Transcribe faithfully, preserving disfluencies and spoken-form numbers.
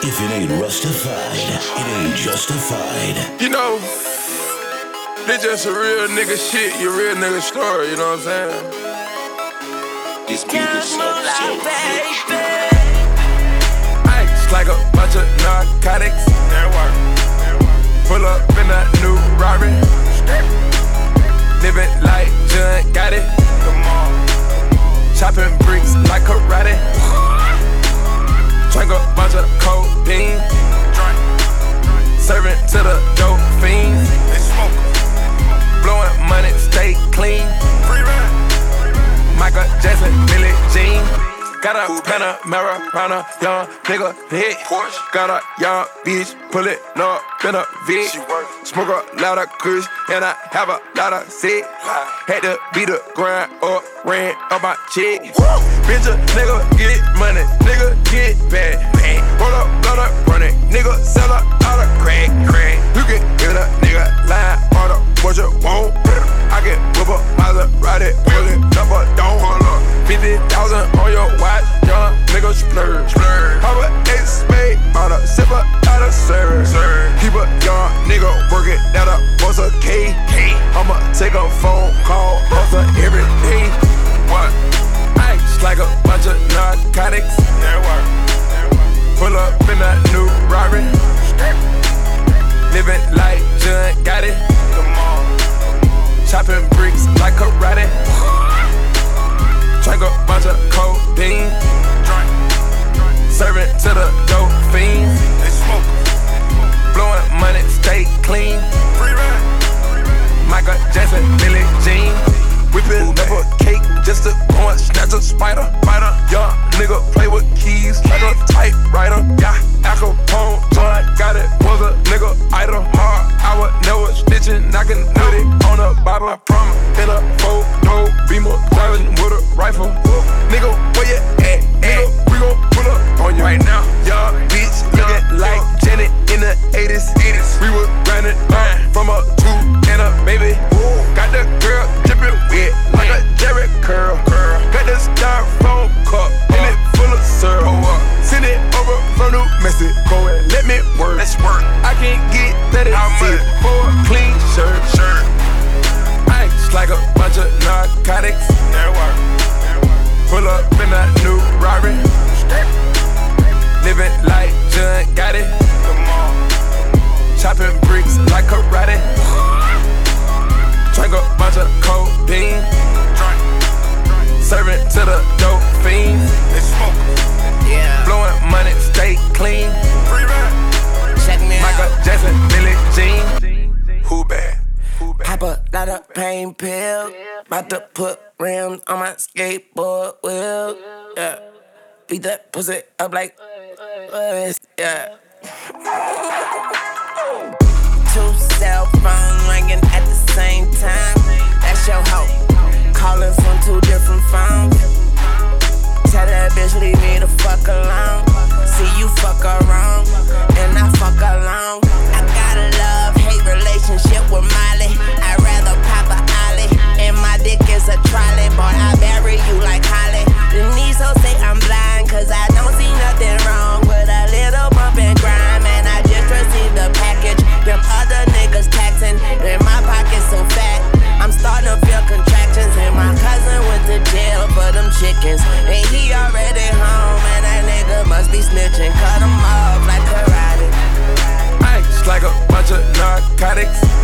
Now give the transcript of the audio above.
If it ain't rustified, it ain't justified. You know, this just a real nigga shit, your real nigga story, you know what I'm saying? This beat is so, so rich. Ice like a bunch of narcotics. Pull up in a new Rari. Living like John got it. Chopping bricks like karate. Drink a bunch of codeine. Serving to the dope fiends. Blowing money, stay clean. Michael Jackson, Billie Jean. Got a Panamera, round a young nigga hit. Got a young bitch, pull it up in a Vic. Smoke a lot of kush, and I have a lot of sick. Had to beat the grind up, ran up my check. Bitch, a nigga get money, nigga get bad. Roll up, blood up, run it, nigga sell a lot of crack, crack. You can get a nigga line on the what you want. I can whip a Maserati, pull it up or don't. fifty thousand on your watch, young nigga splurge. How a ace spade, on a sipper, out of service. Keep a young nigga working at a bus a K. I'ma take a phone call, hustle every day. What? Ice like a bunch of narcotics. Pull up in a new Rari. Living like John got it. Chopping bricks like karate. Drink a bunch of codeine. Serving to the dope fiends. Blowing money, stay clean. Michael Jackson, Billie Jean. Whipping up a cake just to go and snatch a spider. Spider. Young nigga play with keys like a typewriter. Yeah, Al Capone, John got it, was a nigga idol. Hard, I was never snitching, I can put it on a bottle. I promise, in a photo, Beamer, driving with a rifle. Nigga, where you at? Nigga, we gon' pull up on you right now. Young bitch, looking like Janet in the eighties. We was grinding from a two and a baby. Got the girl dripping wet like a Jerry curl. Got the styrofoam cup and it full of syrup. Send it over from New Mexico and let me work. Let's work. I can't get thirty cents for a clean shirt. Shirt. Ice like a bunch of narcotics. Pull up in a new Rari. Living like John got it. Chopping bricks like karate. Drink a bunch of codeine. Serving to the dope fiends. Yeah. Blowing money, stay clean. Check me Michael out. Jackson, Billie Jean. Who bad? Who bad? Pop a lot of pain pills. About to put rims on my skateboard wheel. Yeah. Beat that pussy up like uh, yeah. Two cell phones ringing at the same time. That's your hoe. Calling from two different phones. Tell that bitch leave me the fuck alone. See you fuck around, and I fuck along. I got a love-hate relationship with Molly. I'd rather pop a ollie, and my dick is a trolley. Boy, I bury you like Holly. The knees so say I'm blind, cause I don't see nothing wrong with a little bump and grime. And I just received the package. Them other niggas taxing, and my pocket's so fat. I'm starting to feel contractions, and my cousin went to jail for them chickens. And he already home, and that nigga must be snitching. Cut him off like karate. Ice like a bunch of narcotics.